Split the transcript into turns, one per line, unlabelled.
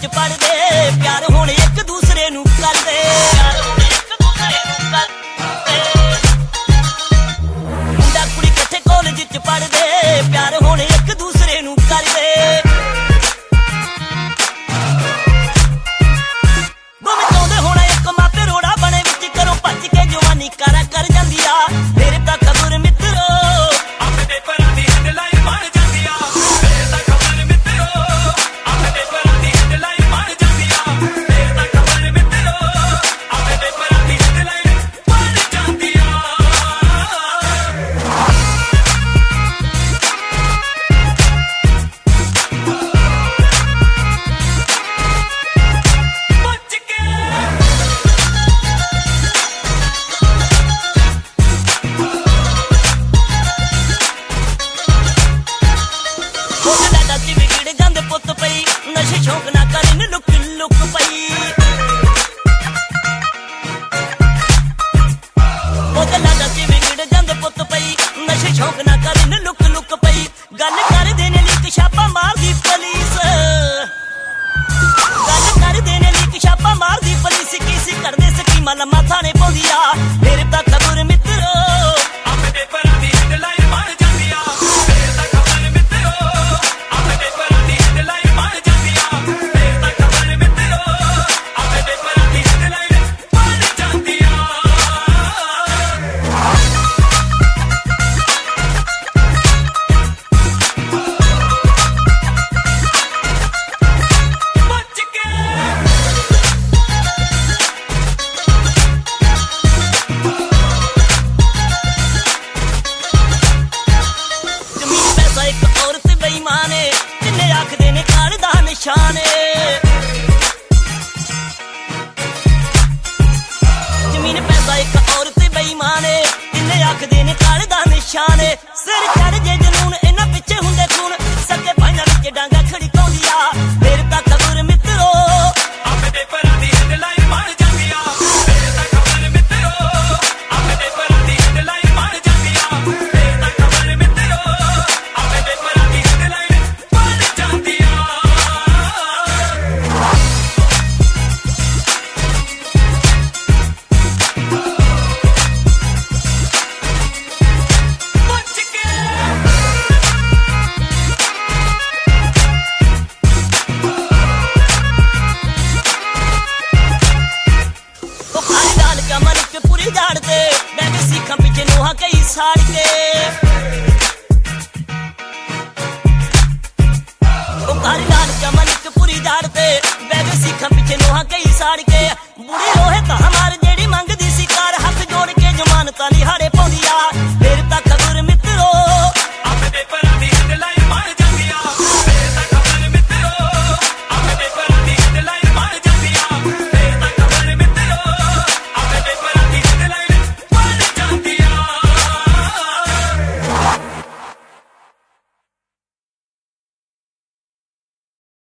विच पढ़दे प्यार हुण एक दूसरे नूं करदे मुंडा कुड़ी इकट्ठे कॉलेज च पढ़दे प्यार हुण एक दूसरे नूं करदे दोवें चाहुंदे होणा एक मापे रोड़ा बणे विच घरों भज के जवानी कारा कर जांदी आ मेरे तां खबर मित्रो अपने परां दी हेडलाइन बण जांदी आ मेरे तां खबर मित्रो अपने परां दी हेडलाइन बण जांदी आ मेरे तां खबर मित्रो अपने परां दी हेडलाइन बण जांदी आ नशे शौक ना करन लुक लुक पई लाडा च विगड़ गंद पुत पई नशे शौक ना करन लुक लुक पई गल कर देने लीक छापा मार दी पुलिस गल कर देने लीक छापा मार दी पुलिस किसी करदे स्कीमा लम्मा थाने पौंदी आ मेरे तां खबर मित्रो अपने परां दी हेडलाइन बण जांदी आ मेरे तां खबर मित्रो अपने परां दी हेडलाइन बण जांदी आ मेरे तां खबर मित्रो अपने परां दी हेडलाइन बण जांदी आ जमीन पैसा एक औरत बेईमान है तिन्ने आखदे ने काल दा निशान है सिर चढ़ जे जनून इन्हां पिछे हुंदे खून सके भाइयां विच डांगा खड़काउंदी आ मेरे तां खबर मित्रो अपने परां दी हेडलाइन बण जांदी आ मेरे तां खबर मित्रो अपने परां दी हेडलाइन बण जांदी आ मेरे तां खबर मित्रो अपने परां दी हेडलाइन बण जांदी आ जाड़ते बैठे सीखा पीछे नोहा कई साड़ के कारी लाल चमन पूरी जाड़ते बैठे सीखा पीछे नोहा कई साड़ के बुढ़े